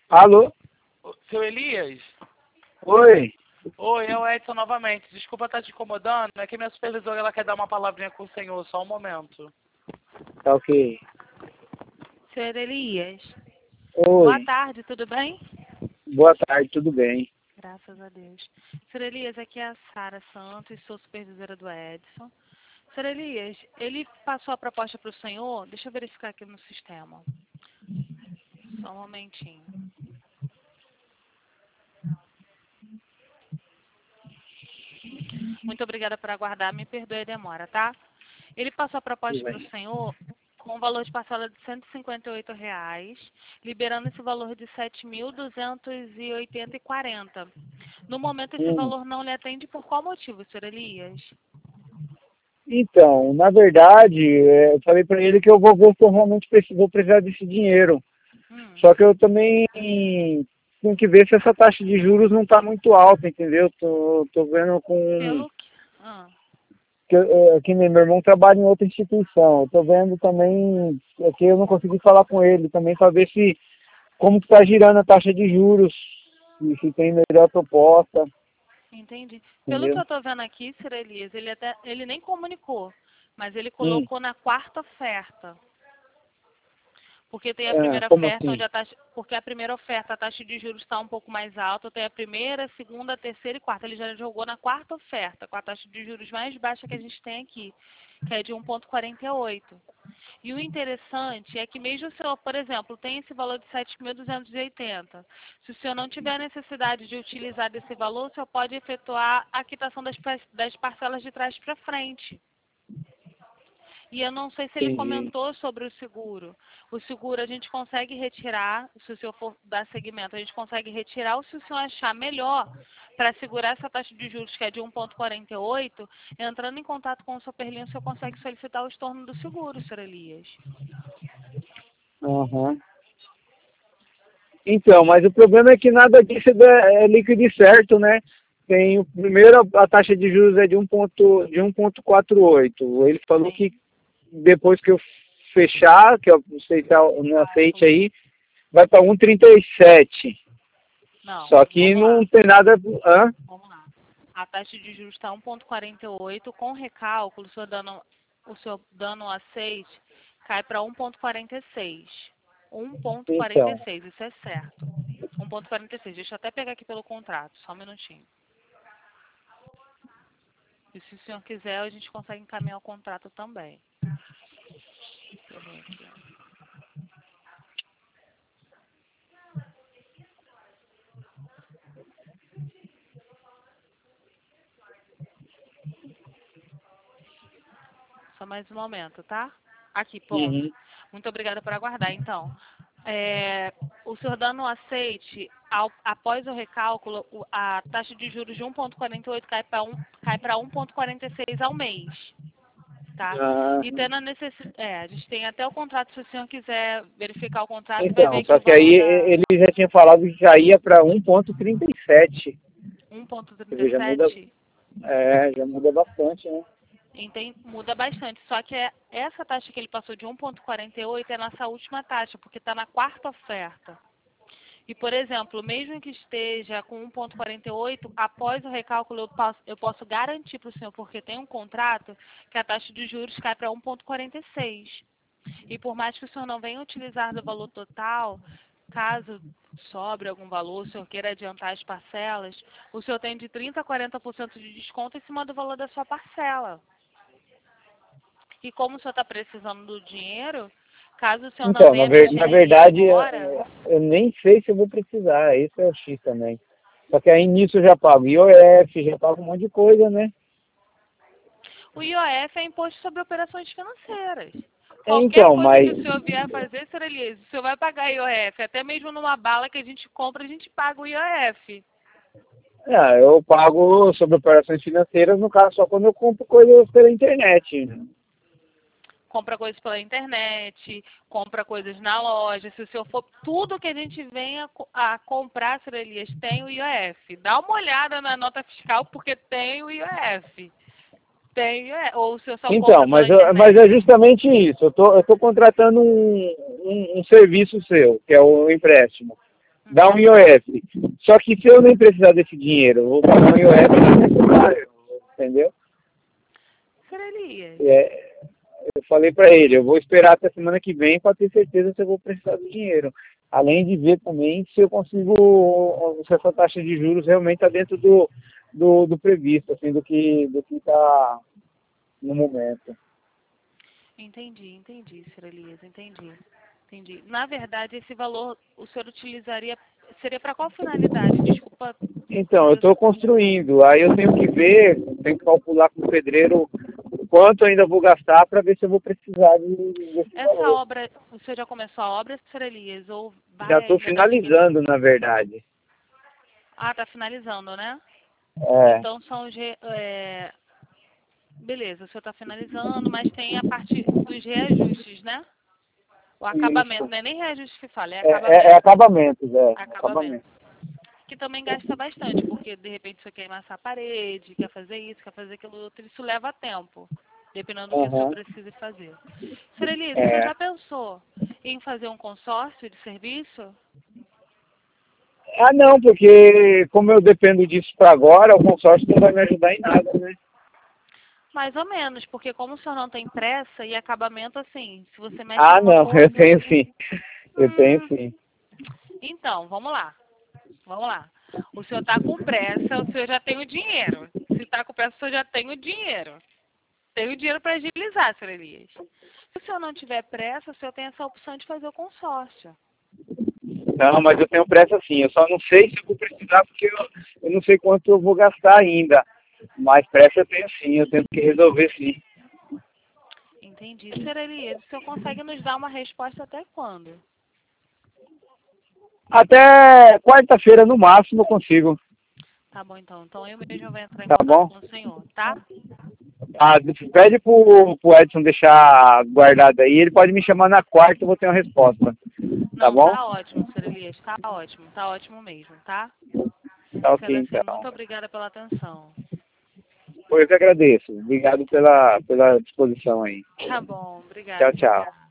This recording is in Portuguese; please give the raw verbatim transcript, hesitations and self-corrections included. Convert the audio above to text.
Alô? Seu Elias? Oi. Oi, é o Edson novamente. Desculpa estar te incomodando, é que minha supervisora ela quer dar uma palavrinha com o senhor, só um momento. Tá ok. Senhor Elias, boa Oi. tarde, tudo bem? Boa tarde, tudo bem? Graças a Deus. Senhor Elias, aqui é a Sara Santos, sou supervisora do Edson. Senhor Elias, ele passou a proposta para o senhor, deixa eu verificar aqui no sistema. Só um momentinho. Muito obrigada por aguardar, me perdoe a demora, tá? Ele passou a proposta Tudo para o bem. senhor com um valor de parcela de cento e cinquenta e oito reais, liberando esse valor de sete mil duzentos e oitenta e quarenta. No momento, esse Hum. valor não lhe atende por qual motivo, senhor Elias? Então, na verdade, é, eu falei pra ele que eu vou ver se eu realmente preciso, vou precisar desse dinheiro. Hum, Só que eu também tenho que ver se essa taxa de juros não tá muito alta, entendeu? Tô, tô vendo com... pelo que... Ah, Que, é, que nem meu irmão trabalha em outra instituição. Eu tô vendo também, é que eu não consegui falar com ele também para ver se como que tá girando a taxa de juros, se, se tem melhor proposta, entendi. Pelo que entendeu? eu estou vendo aqui, senhor Elias, ele, até, ele nem comunicou, mas ele Hum. colocou na quarta oferta. Porque tem a Ah, primeira como oferta assim? onde a taxa, porque a primeira oferta a taxa de juros está um pouco mais alta, tem a primeira, a segunda, a terceira e quarta. Ele já jogou na quarta oferta, com a taxa de juros mais baixa que a gente tem aqui, que é de um vírgula quarenta e oito. E o interessante é que mesmo se o senhor, por exemplo, tem esse valor de sete mil duzentos e oitenta, se o senhor não tiver necessidade de utilizar desse valor, o senhor pode efetuar a quitação das, par- das parcelas de trás para frente. E eu não sei se ele Entendi. comentou sobre o seguro. O seguro a gente consegue retirar, se o senhor for dar seguimento, a gente consegue retirar, ou se o senhor achar melhor para segurar essa taxa de juros que é de um vírgula quarenta e oito, entrando em contato com o seu Perlinho, o senhor consegue solicitar o estorno do seguro, senhor Elias. Aham. Então, mas o problema é que nada disso é é líquido e certo, né? Tem o primeiro, a taxa de juros é de um ponto, de um vírgula quarenta e oito. Ele falou Sim. que depois que eu fechar, que eu aceitar no aceite aí, vai para um vírgula trinta e sete. Não, Só que vamos lá. não tem nada. Hã? Vamos lá. A taxa de juros está um vírgula quarenta e oito, com recálculo, o senhor dando o senhor dando aceite, cai para um vírgula quarenta e seis. um vírgula quarenta e Então. seis, isso é certo. um vírgula quarenta e seis. Deixa eu até pegar aqui pelo contrato, só um minutinho. E se o senhor quiser, a gente consegue encaminhar o contrato também. Deixa eu ver aqui. Só mais um momento, tá? Aqui, ponto. Uhum. Muito obrigada por aguardar. Então, é, o senhor dando o aceite, ao, após o recálculo, o- a taxa de juros de um vírgula quarenta e oito cai para um, cai para um vírgula quarenta e seis ao mês, tá? Ah, E tendo a necessidade, é, a gente tem até o contrato, se o senhor quiser verificar o contrato, vai então, ver que só o que aí valor da ele já tinha falado que já ia para um vírgula trinta e sete. Quer dizer, já muda, um vírgula trinta e sete. é, já muda bastante, né? Entende? Muda bastante. Só que é, essa taxa que ele passou de um vírgula quarenta e oito é nossa última taxa, porque está na quarta oferta. E, por exemplo, mesmo que esteja com um vírgula quarenta e oito, após o recálculo eu posso, eu posso garantir para o senhor, porque tem um contrato, que a taxa de juros cai para um vírgula quarenta e seis. E por mais que o senhor não venha utilizar do valor total, caso sobre algum valor, o senhor queira adiantar as parcelas, o senhor tem de trinta a quarenta por cento de desconto em cima do valor da sua parcela. E como o senhor está precisando do dinheiro, caso o senhor não Então, na, venha ver, mexer na nele verdade, agora, é, eu nem sei se eu vou precisar, esse é o X também. Só que aí nisso eu já pago I O F, já pago um monte de coisa, né? o I O F é imposto sobre operações financeiras. É, Qualquer então, coisa mas que o senhor vier fazer, senhor Elias, o senhor vai pagar I O F. Até mesmo numa bala que a gente compra, a gente paga o I O F. ah, eu pago sobre operações financeiras, no caso, só quando eu compro coisas pela internet. Compra coisas pela internet, compra coisas na loja. Se o senhor for, tudo que a gente venha co- a comprar, senhor Elias, tem o I O F. Dá uma olhada na nota fiscal, porque tem o I O F. Tem, é, ou o senhor só Então, compra pela mas, eu- mas é internet. justamente isso. Eu tô, eu tô contratando um, um, um serviço seu, que é o empréstimo. dá um I O F. Só que se eu nem precisar desse dinheiro, eu vou pagar um I O F necessário, entendeu? Senhor Elias. É, eu falei para ele, eu vou esperar até semana que vem para ter certeza se eu vou precisar do dinheiro. Além de ver também se eu consigo, se essa taxa de juros realmente está dentro do, do, do previsto, assim, do que do que está no momento. Entendi, entendi, senhor Elias, entendi. Entendi. Na verdade, esse valor o senhor utilizaria, seria para qual finalidade? Desculpa. Então, eu estou construindo, aí eu tenho que ver, tenho que calcular com o pedreiro quanto eu ainda vou gastar para ver se eu vou precisar de, desse Essa valor. obra, o senhor já começou a obra, senhor Elias? Ou vai Já estou ainda dar finalizando, na verdade. Ah, está finalizando, né? É, Então são os... re- É... Beleza, o senhor está finalizando, mas tem a parte dos reajustes, né? O acabamento, isso. não é nem reajuste que fala, é É, acabamento. é, é acabamentos, é. Acabamento. Acabamento. Que também gasta bastante, porque de repente você quer amassar a parede, quer fazer isso, quer fazer aquilo outro, isso leva tempo, dependendo do que o senhor Uhum. precise fazer. Senhor Elias, É. o senhor já pensou em fazer um consórcio de serviço? Ah, não, porque como eu dependo disso para agora, o consórcio não vai me ajudar em nada, né? Mais ou menos, porque como o senhor não tem pressa e acabamento assim, se você mexe Ah, alguma não, eu coisa... tenho sim. Eu tenho Hum, sim. então, vamos lá. Vamos lá. O senhor está com pressa, o senhor já tem o dinheiro. Se está com pressa, o senhor já tem o dinheiro. Tem o dinheiro para agilizar, senhor Elias. Se o senhor não tiver pressa, o senhor tem essa opção de fazer o consórcio. Não, mas eu tenho pressa sim. Eu só não sei se eu vou precisar porque eu, eu não sei quanto eu vou gastar ainda. Mas pressa eu tenho sim, eu tenho que resolver sim. Entendi. Senhor Elias, o senhor consegue nos dar uma resposta até quando? Até quarta-feira no máximo eu consigo. Tá bom, então. Então eu mesmo vou entrar em Tá contato bom? com o senhor, tá? Ah, pede pro, pro Edson deixar guardado aí, ele pode me chamar na quarta e eu vou ter uma resposta. Tá Não, bom? tá ótimo, senhor Elias. Tá ótimo. Tá ótimo mesmo, tá? Tá Sendo ok, assim, então. muito obrigada pela atenção. Foi eu que agradeço. Obrigado pela, pela disposição aí. Tá bom, obrigada. Tchau, tchau.